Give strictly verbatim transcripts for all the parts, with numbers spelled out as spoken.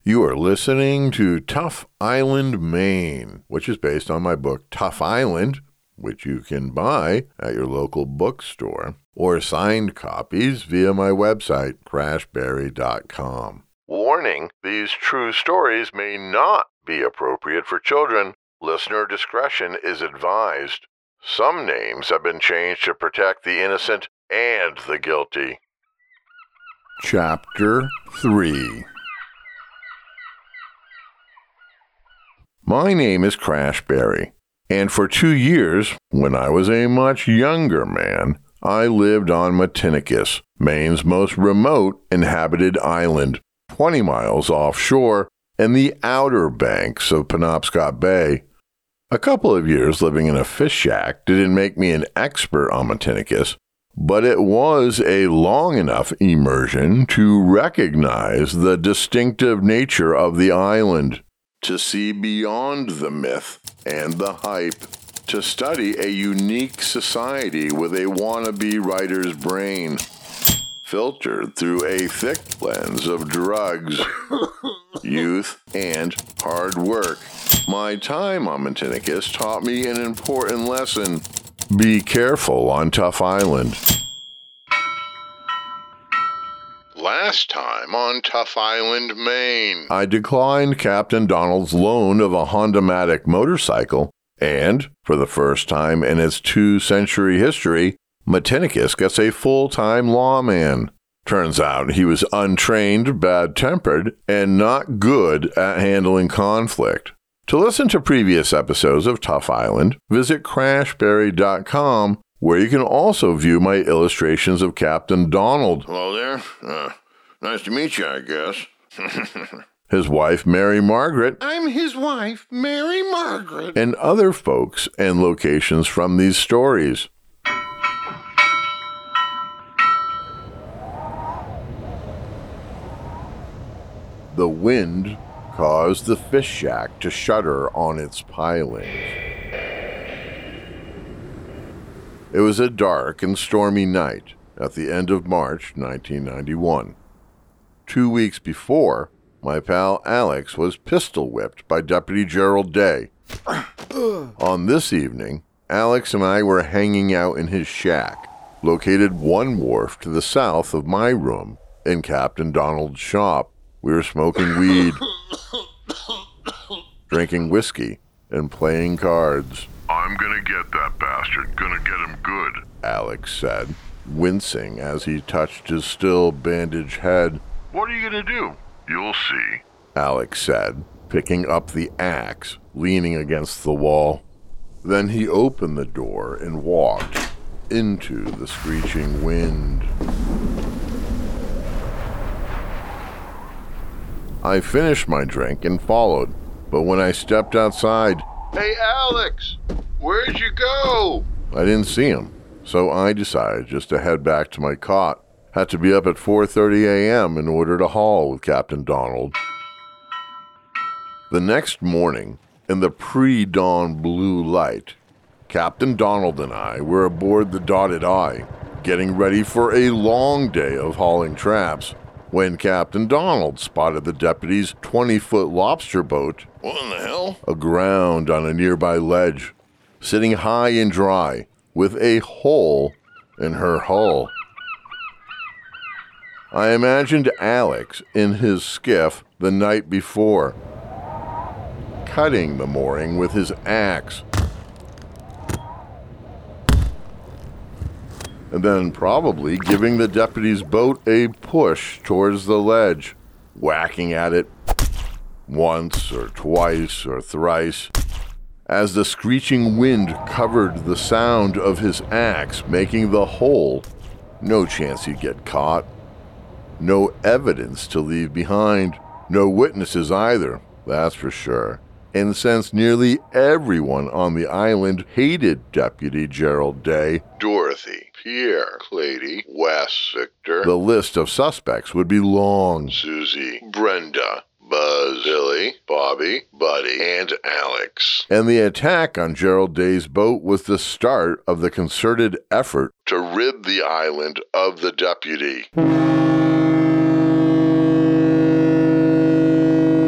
You are listening to Tough Island, Maine, which is based on my book Tough Island, which you can buy at your local bookstore, or signed copies via my website, crash berry dot com. Warning, these true stories may not be appropriate for children. Listener discretion is advised. Some names have been changed to protect the innocent and the guilty. Chapter three. My name is Crash Berry, and for two years, when I was a much younger man, I lived on Matinicus, Maine's most remote inhabited island, twenty miles offshore in the outer banks of Penobscot Bay. A couple of years living in a fish shack didn't make me an expert on Matinicus, but it was a long enough immersion to recognize the distinctive nature of the island, to see beyond the myth and the hype, to study a unique society with a wannabe writer's brain, filtered through a thick lens of drugs, youth, and hard work. My time on Matinicus taught me an important lesson. Be careful on Tough Island. Last time on Tough Island, Maine, I declined Captain Donald's loan of a Honda-Matic motorcycle, and, for the first time in its two-century history, Matinicus gets a full-time lawman. Turns out he was untrained, bad-tempered, and not good at handling conflict. To listen to previous episodes of Tough Island, visit crash berry dot com, where you can also view my illustrations of Captain Donald. Hello there. Uh, nice to meet you, I guess. His wife, Mary Margaret. I'm his wife, Mary Margaret. And other folks and locations from these stories. The wind caused the fish shack to shudder on its pilings. It was a dark and stormy night at the end of March nineteen ninety-one. Two weeks before, my pal Alex was pistol-whipped by Deputy Gerald Day. On this evening, Alex and I were hanging out in his shack, located one wharf to the south of my room in Captain Donald's shop. We were smoking weed, drinking whiskey, and playing cards. I'm gonna get that bastard. Gonna get him good, Alex said, wincing as he touched his still bandaged head. What are you gonna do? You'll see, Alex said, picking up the axe, leaning against the wall. Then he opened the door and walked into the screeching wind. I finished my drink and followed, but when I stepped outside, Hey, Alex! Where'd you go? I didn't see him, so I decided just to head back to my cot. Had to be up at four thirty a.m. in order to haul with Captain Donald. The next morning, in the pre-dawn blue light, Captain Donald and I were aboard the Dotted Eye, getting ready for a long day of hauling traps, when Captain Donald spotted the deputy's twenty-foot lobster boat, What in the hell? aground on a nearby ledge, sitting high and dry, with a hole in her hull. I imagined Alex in his skiff the night before, cutting the mooring with his axe, and then probably giving the deputy's boat a push towards the ledge, whacking at it once or twice or thrice, as the screeching wind covered the sound of his axe making the hole. No chance he'd get caught. No evidence to leave behind. No witnesses either, that's for sure. And since nearly everyone on the island hated Deputy Gerald Day, Dorothy, Pierre, Clady, Wes, Victor, the list of suspects would be long. Susie, Brenda, Buzz, Billy, Bobby, Buddy, and Alex. And the attack on Gerald Day's boat was the start of the concerted effort to rid the island of the deputy.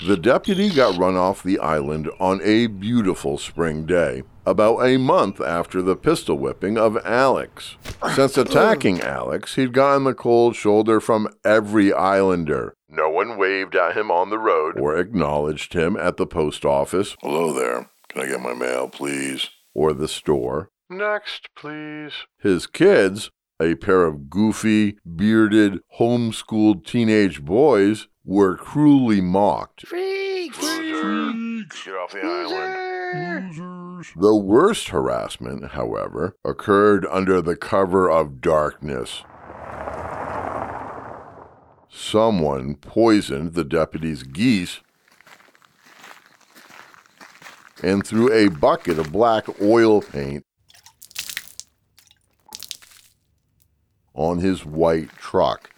The deputy got run off the island on a beautiful spring day, about a month after the pistol whipping of Alex. Since attacking Alex, he'd gotten the cold shoulder from every islander. No one waved at him on the road or acknowledged him at the post office. Hello there. Can I get my mail, please? Or the store. Next, please. His kids, a pair of goofy, bearded, homeschooled teenage boys, were cruelly mocked. Freaks! Freaks! Get off the island. Losers! The worst harassment, however, occurred under the cover of darkness. Someone poisoned the deputy's geese and threw a bucket of black oil paint on his white truck.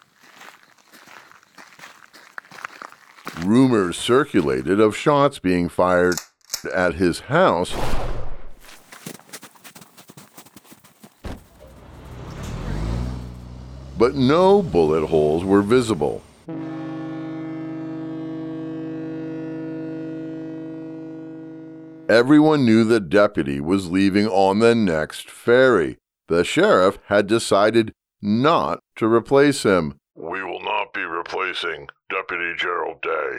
Rumors circulated of shots being fired at his house, but no bullet holes were visible. Everyone knew the deputy was leaving on the next ferry. The sheriff had decided not to replace him. We will not be replacing Deputy Gerald Day.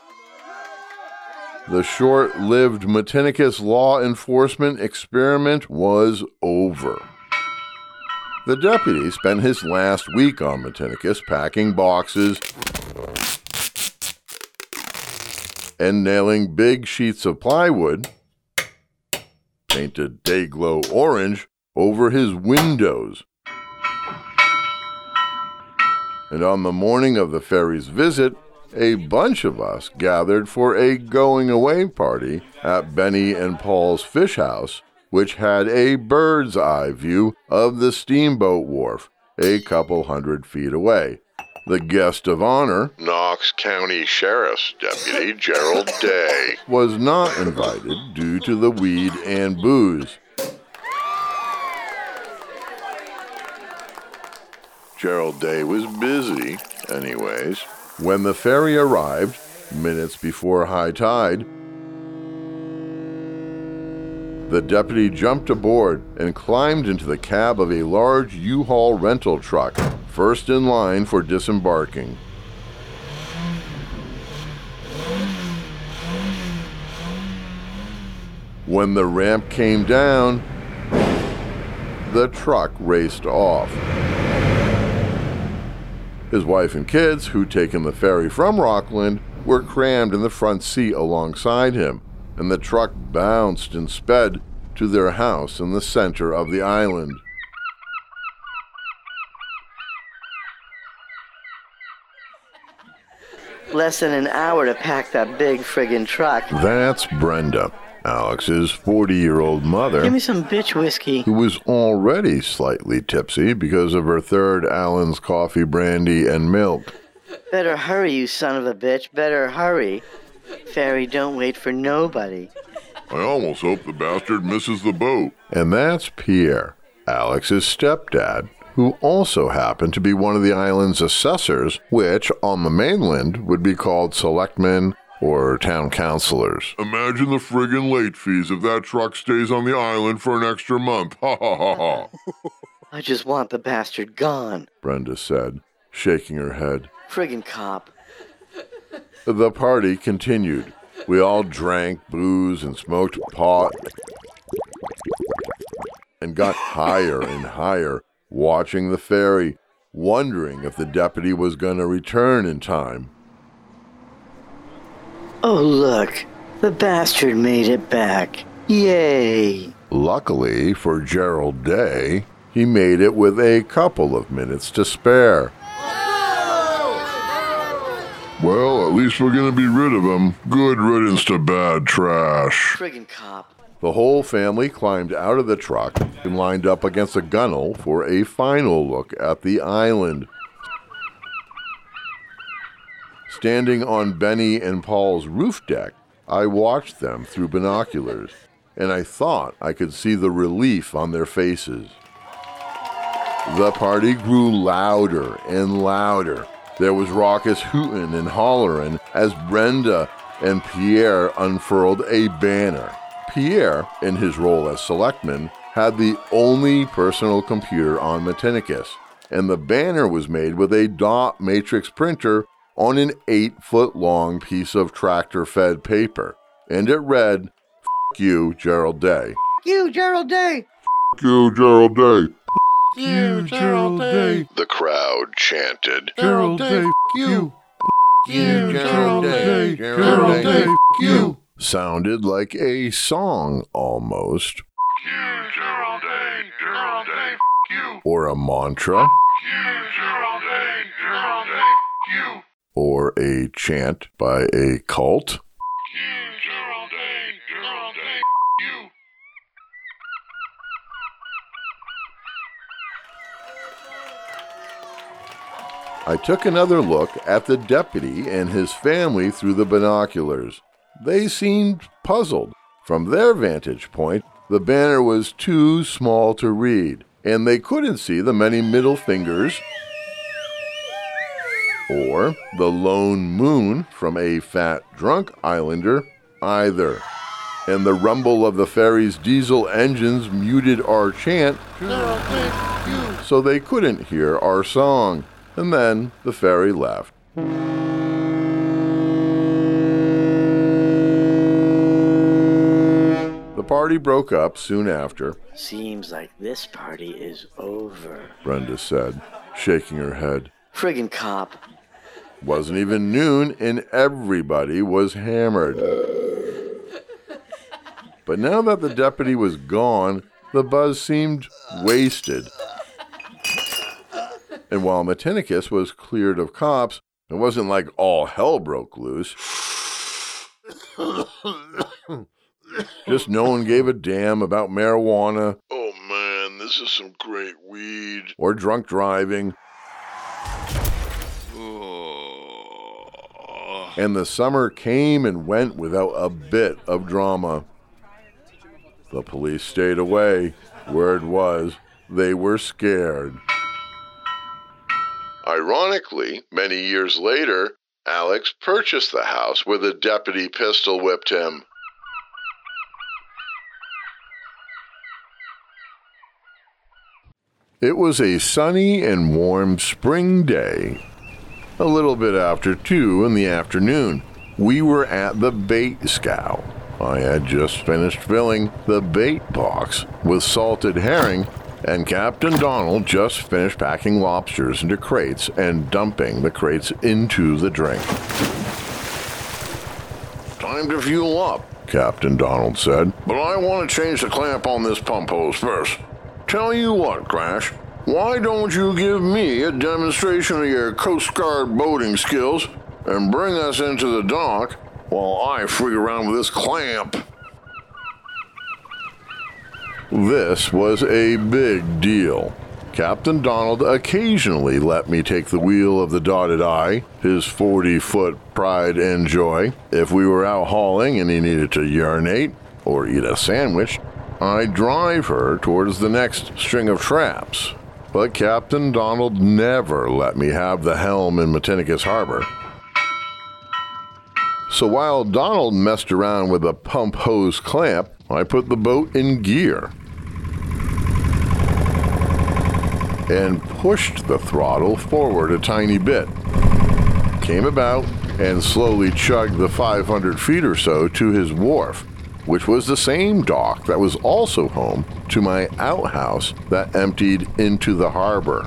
The short-lived Matinicus law enforcement experiment was over. The deputy spent his last week on Matinicus packing boxes and nailing big sheets of plywood, painted day-glow orange, over his windows. And on the morning of the ferry's visit, a bunch of us gathered for a going-away party at Benny and Paul's Fish House, which had a bird's-eye view of the steamboat wharf a couple hundred feet away. The guest of honor, Knox County Sheriff's Deputy Gerald Day, was not invited due to the weed and booze. Gerald Day was busy, anyways. When the ferry arrived, minutes before high tide, the deputy jumped aboard and climbed into the cab of a large U-Haul rental truck, first in line for disembarking. When the ramp came down, the truck raced off. His wife and kids, who'd taken the ferry from Rockland, were crammed in the front seat alongside him, and the truck bounced and sped to their house in the center of the island. Less than an hour to pack that big friggin' truck. That's Brenda, Alex's forty-year-old mother. Give me some bitch whiskey. Who was already slightly tipsy because of her third Allen's coffee, brandy, and milk. Better hurry, you son of a bitch. Better hurry. Ferry don't wait for nobody. I almost hope the bastard misses the boat. And that's Pierre, Alex's stepdad, who also happened to be one of the island's assessors, which on the mainland would be called selectmen or town councilors. Imagine the friggin' late fees if that truck stays on the island for an extra month. Ha ha ha ha. I just want the bastard gone. Brenda said, shaking her head. Friggin' cop. The party continued. We all drank booze and smoked pot and got higher and higher, watching the ferry, wondering if the deputy was going to return in time. Oh, look. The bastard made it back. Yay. Luckily for Gerald Day, he made it with a couple of minutes to spare. Well, at least we're gonna be rid of him. Good riddance to bad trash. Friggin' cop. The whole family climbed out of the truck and lined up against a gunwale for a final look at the island. Standing on Benny and Paul's roof deck, I watched them through binoculars, and I thought I could see the relief on their faces. The party grew louder and louder. There was raucous hootin' and hollerin' as Brenda and Pierre unfurled a banner. Pierre, in his role as selectman, had the only personal computer on Matinicus, and the banner was made with a dot matrix printer on an eight-foot-long piece of tractor-fed paper, and it read, "F*** you, Gerald Day." You, Gerald Day. F*** you, Gerald Day. You, Gerald Day. The crowd chanted. Gerald Day, f*** you. You, Gerald Day, Gerald Day, f*** you. Sounded like a song, almost. You, Gerald Day, Gerald Day, f*** you. Or a mantra. You, Gerald Day, Gerald Day, f*** you. Or a chant by a cult. You, Gerald Day, Gerald Day, f*** you. I took another look at the deputy and his family through the binoculars. They seemed puzzled. From their vantage point, the banner was too small to read, and they couldn't see the many middle fingers or the lone moon from a fat drunk islander either. And the rumble of the ferry's diesel engines muted our chant, so they couldn't hear our song. And then the ferry left. The party broke up soon after. Seems like this party is over. Brenda said, shaking her head. Friggin' cop. Wasn't even noon and everybody was hammered. But now that the deputy was gone, the buzz seemed wasted. And while Matinicus was cleared of cops, it wasn't like all hell broke loose. Just no one gave a damn about marijuana. Oh man, this is some great weed. Or drunk driving. Oh. And the summer came and went without a bit of drama. The police stayed away. Word was, they were scared. Ironically, many years later, Alex purchased the house where the deputy pistol whipped him. It was a sunny and warm spring day. A little bit after two in the afternoon, we were at the bait scow. I had just finished filling the bait box with salted herring, and Captain Donald just finished packing lobsters into crates and dumping the crates into the drink. Time to fuel up, Captain Donald said. but I want to change the clamp on this pump hose first. Tell you what, Crash, why don't you give me a demonstration of your Coast Guard boating skills and bring us into the dock while I freak around with this clamp? This was a big deal. Captain Donald occasionally let me take the wheel of the Dotted Eye, his forty-foot pride and joy. If we were out hauling and he needed to urinate or eat a sandwich, I'd drive her towards the next string of traps. But Captain Donald never let me have the helm in Matinicus Harbor. So while Donald messed around with a pump hose clamp, I put the boat in gear and pushed the throttle forward a tiny bit, came about, and slowly chugged the five hundred feet or so to his wharf, which was the same dock that was also home to my outhouse that emptied into the harbor.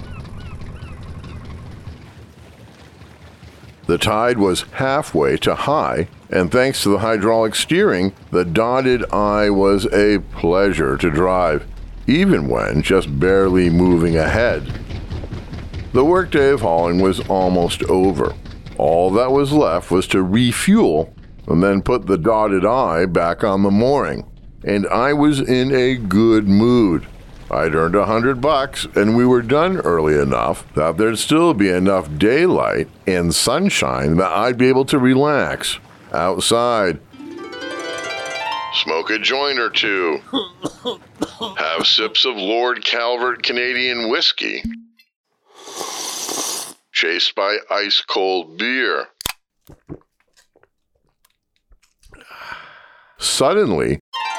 The tide was halfway to high, and thanks to the hydraulic steering, the Dotted Eye was a pleasure to drive, even when just barely moving ahead. The workday of hauling was almost over. All that was left was to refuel and then put the Dotted Eye back on the mooring, and I was in a good mood. I'd earned a hundred bucks, and we were done early enough that there'd still be enough daylight and sunshine that I'd be able to relax outside. Smoke a joint or two. Have sips of Lord Calvert Canadian whiskey. chased by ice-cold beer. Suddenly,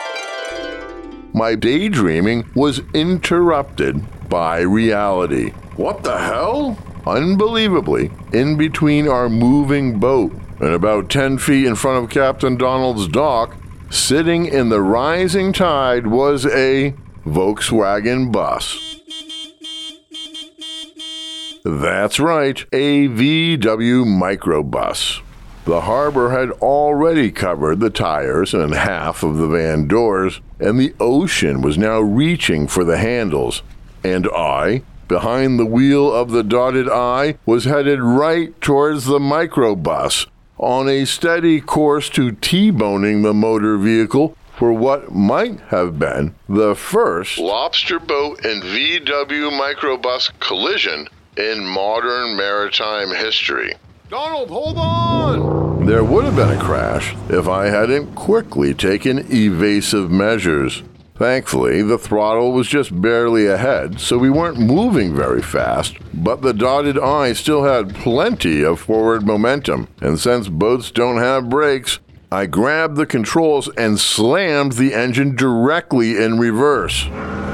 my daydreaming was interrupted by reality. What the hell? Unbelievably, in between our moving boat and about ten feet in front of Captain Donald's dock, sitting in the rising tide was a Volkswagen bus. That's right, a V W microbus. The harbor had already covered the tires and half of the van doors, and the ocean was now reaching for the handles. And I, behind the wheel of the dotted I, was headed right towards the microbus, on a steady course to T-boning the motor vehicle for what might have been the first lobster boat and V W microbus collision in modern maritime history. Donald, hold on! There would have been a crash if I hadn't quickly taken evasive measures. Thankfully, the throttle was just barely ahead, so we weren't moving very fast, but the dotted I still had plenty of forward momentum, and since boats don't have brakes, I grabbed the controls and slammed the engine directly in reverse.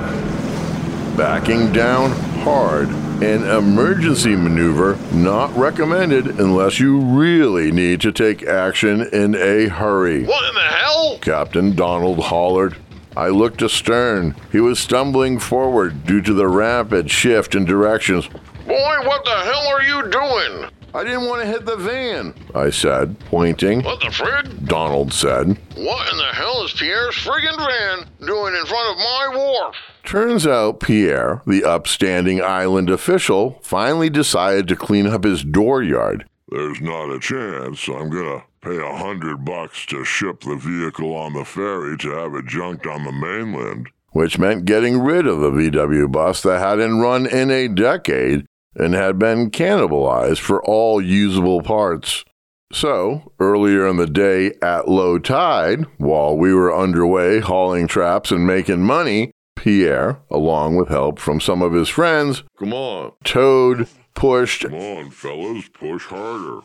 Backing down hard. An emergency maneuver not recommended unless you really need to take action in a hurry. What in the hell? Captain Donald hollered. I looked astern. He was stumbling forward due to the rapid shift in directions. Boy, what the hell are you doing? I didn't want to hit the van, I said, pointing. What the frig? Donald said. What in the hell is Pierre's friggin' van doing in front of my wharf? Turns out Pierre, the upstanding island official, finally decided to clean up his dooryard. There's not a chance I'm gonna pay a hundred bucks to ship the vehicle on the ferry to have it junked on the mainland. Which meant getting rid of the V W bus that hadn't run in a decade and had been cannibalized for all usable parts. So, earlier in the day at low tide, while we were underway hauling traps and making money, Pierre, along with help from some of his friends, Come on. towed, pushed, Come on, fellas, push harder.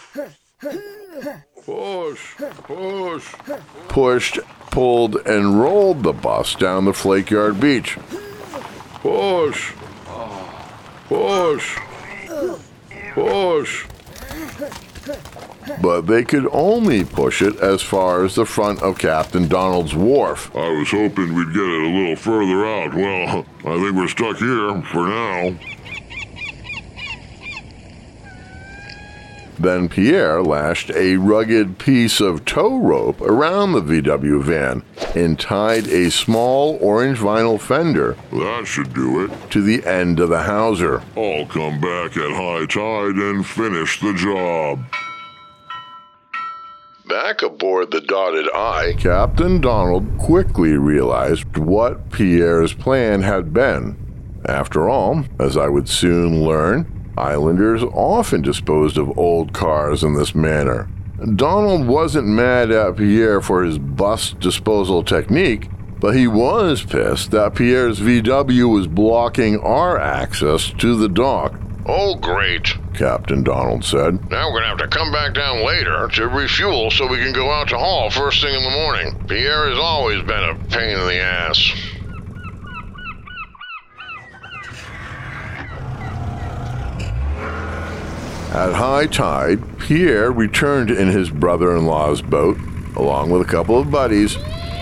Push, push. pushed, pulled, and rolled the bus down the Flakeyard Beach. Push. Push. Push. But they could only push it as far as the front of Captain Donald's wharf. I was hoping we'd get it a little further out. Well, I think we're stuck here for now. Then Pierre lashed a rugged piece of tow rope around the V W van and tied a small orange vinyl fender That should do it. to the end of the hawser. I'll come back at high tide and finish the job. Back aboard the dotted I, Captain Donald quickly realized what Pierre's plan had been. After all, as I would soon learn, Islanders often disposed of old cars in this manner. Donald wasn't mad at Pierre for his bus disposal technique, but he was pissed that Pierre's V W was blocking our access to the dock. Oh, great. Captain Donald said. Now we're gonna have to come back down later to refuel so we can go out to haul first thing in the morning. Pierre has always been a pain in the ass. At high tide, Pierre returned in his brother-in-law's boat, along with a couple of buddies,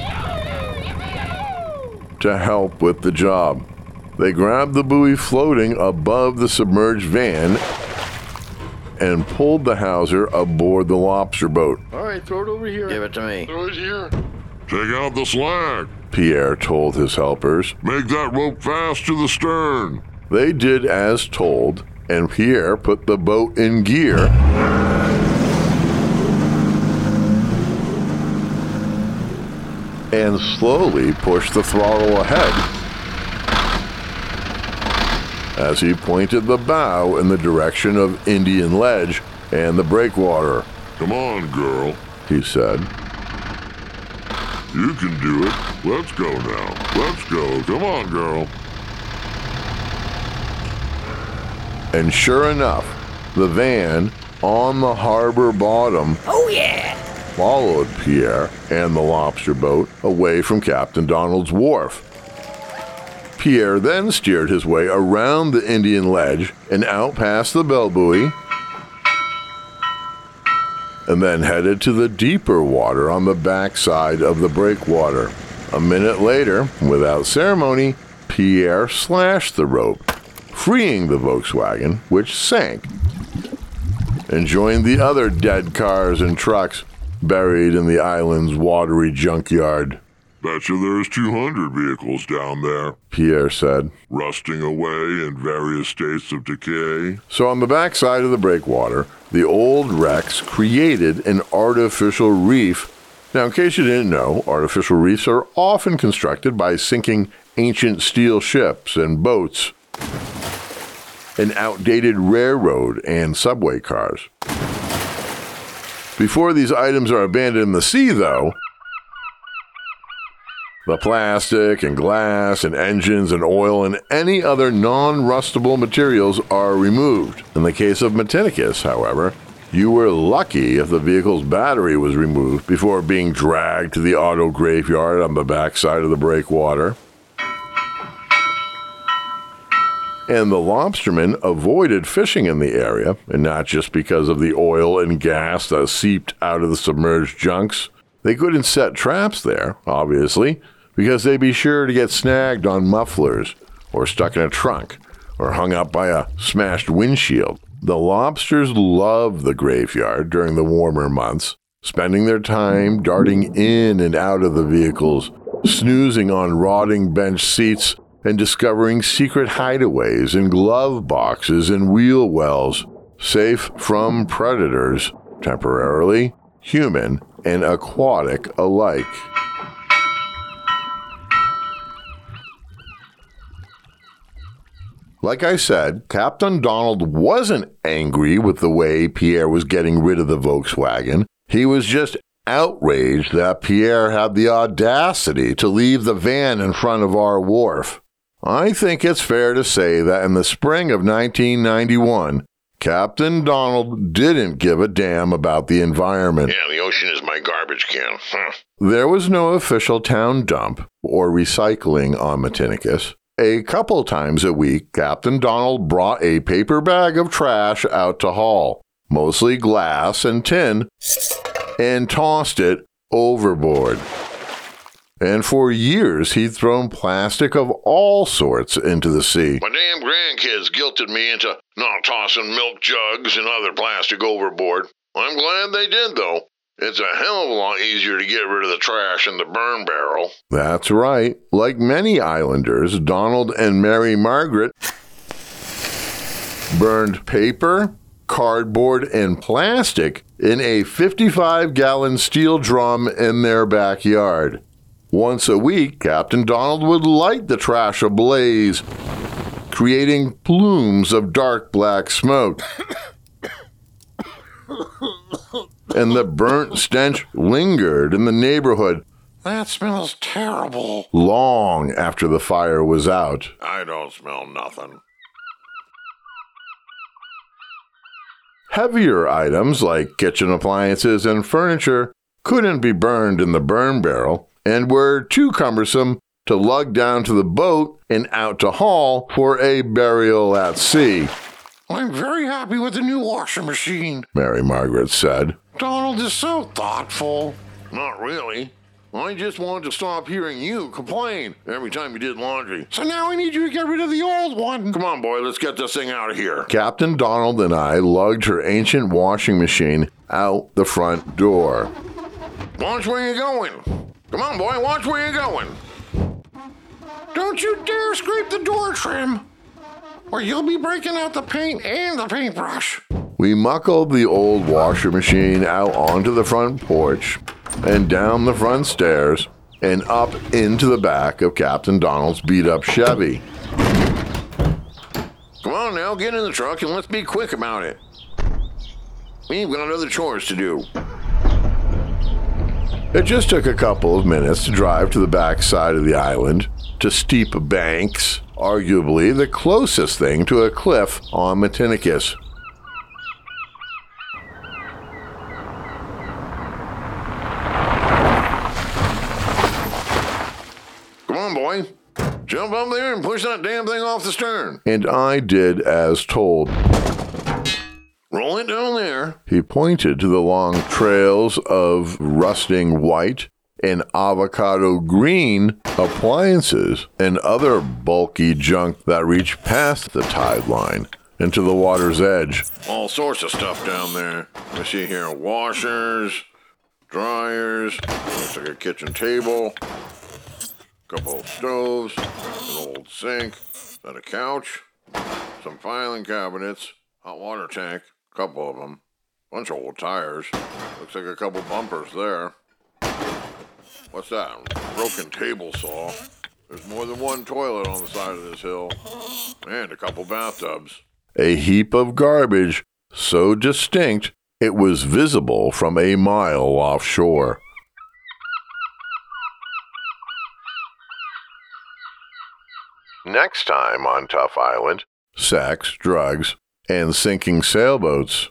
to help with the job. They grabbed the buoy floating above the submerged van and pulled the hawser aboard the lobster boat. All right, throw it over here. Give it to me. Throw it here. Take out the slack. Pierre told his helpers. Make that rope fast to the stern. They did as told, and Pierre put the boat in gear and slowly pushed the throttle ahead as he pointed the bow in the direction of Indian Ledge and the breakwater. Come on, girl. He said. You can do it. Let's go now. Let's go. Come on, girl. And sure enough, The van, on the harbor bottom, Oh, yeah! followed Pierre and the lobster boat away from Captain Donald's wharf. Pierre then steered his way around the Indian ledge and out past the bell buoy, and then headed to the deeper water on the backside of the breakwater. A minute later, without ceremony, Pierre slashed the rope, freeing the Volkswagen, which sank, and joined the other dead cars and trucks buried in the island's watery junkyard. Betcha there's two hundred vehicles down there, Pierre said, rusting away in various states of decay. So on the backside of the breakwater, the old wrecks created an artificial reef. Now, in case you didn't know, artificial reefs are often constructed by sinking ancient steel ships and boats, and outdated railroad and subway cars. Before these items are abandoned in the sea, though, the plastic and glass and engines and oil and any other non-rustable materials are removed. In the case of Matinicus, however, you were lucky if the vehicle's battery was removed before being dragged to the auto graveyard on the backside of the breakwater. And the lobstermen avoided fishing in the area, and not just because of the oil and gas that seeped out of the submerged junks. They couldn't set traps there, obviously, because they'd be sure to get snagged on mufflers, or stuck in a trunk, or hung up by a smashed windshield. The lobsters loved the graveyard during the warmer months, spending their time darting in and out of the vehicles, snoozing on rotting bench seats, and discovering secret hideaways in glove boxes and wheel wells, safe from predators, temporarily, human and aquatic alike. Like I said, Captain Donald wasn't angry with the way Pierre was getting rid of the Volkswagen. He was just outraged that Pierre had the audacity to leave the van in front of our wharf. I think it's fair to say that in the spring of nineteen ninety-one, Captain Donald didn't give a damn about the environment. Yeah, the ocean is my garbage can. Huh. There was no official town dump or recycling on Matinicus. A couple times a week, Captain Donald brought a paper bag of trash out to haul, mostly glass and tin, and tossed it overboard. And for years, he'd thrown plastic of all sorts into the sea. My damn grandkids guilted me into not tossing milk jugs and other plastic overboard. I'm glad they did, though. It's a hell of a lot easier to get rid of the trash in the burn barrel. That's right. Like many islanders, Donald and Mary Margaret burned paper, cardboard, and plastic in a fifty-five gallon steel drum in their backyard. Once a week, Captain Donald would light the trash ablaze, creating plumes of dark black smoke. And the burnt stench lingered in the neighborhood. That smells terrible. Long after the fire was out. I don't smell nothing. Heavier items like kitchen appliances and furniture couldn't be burned in the burn barrel and were too cumbersome to lug down to the boat and out to haul for a burial at sea. I'm very happy with the new washing machine, Mary Margaret said. Donald is so thoughtful. Not really. I just wanted to stop hearing you complain every time you did laundry. So now I need you to get rid of the old one. Come on, boy, let's get this thing out of here. Captain Donald and I lugged her ancient washing machine out the front door. Watch where you're going. Come on, boy, watch where you're going. Don't you dare scrape the door trim, or you'll be breaking out the paint and the paintbrush. We muckled the old washer machine out onto the front porch and down the front stairs and up into the back of Captain Donald's beat-up Chevy. Come on now, get in the truck and let's be quick about it. We've got other chores to do. It just took a couple of minutes to drive to the back side of the island, to steep banks, arguably the closest thing to a cliff on Matinicus. Jump up there and push that damn thing off the stern. And I did as told. Roll it down there. He pointed to the long trails of rusting white and avocado green appliances and other bulky junk that reached past the tide line and to the water's edge. All sorts of stuff down there. I see here washers, dryers, looks like a kitchen table, a couple of stoves, an old sink, then a couch, some filing cabinets, hot water tank, a couple of them, bunch of old tires. Looks like a couple bumpers there. What's that? Broken table saw. There's more than one toilet on the side of this hill. And a couple bathtubs. A heap of garbage so distinct it was visible from a mile offshore. Next time on Tough Island, sex, drugs, and sinking sailboats.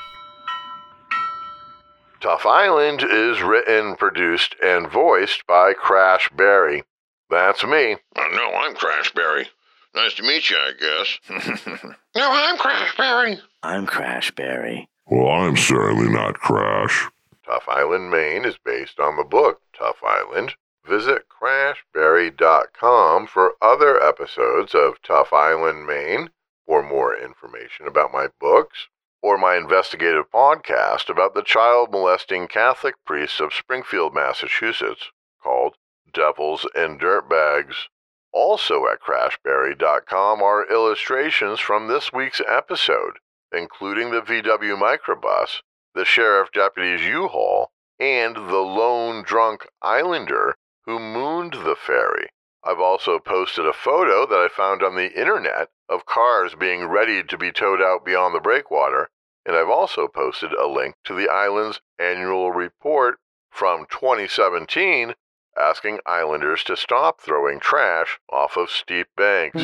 Tough Island is written, produced, and voiced by Crash Berry. That's me. Uh, no, I'm Crash Berry. Nice to meet you, I guess. No, I'm Crash Berry. I'm Crash Berry. Well, I'm certainly not Crash. Tough Island, Maine is based on the book Tough Island. Visit crash berry dot com for other episodes of Tough Island, Maine, for more information about my books, or my investigative podcast about the child-molesting Catholic priests of Springfield, Massachusetts, called Devils and Dirtbags. Also at crash berry dot com are illustrations from this week's episode, including the V W microbus, the sheriff deputy's U-Haul, and the lone drunk islander who mooned the ferry. I've also posted a photo that I found on the internet of cars being readied to be towed out beyond the breakwater, and I've also posted a link to the island's annual report from twenty seventeen asking islanders to stop throwing trash off of steep banks.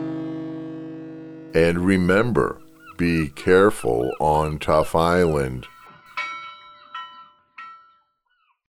And remember, be careful on Tough Island.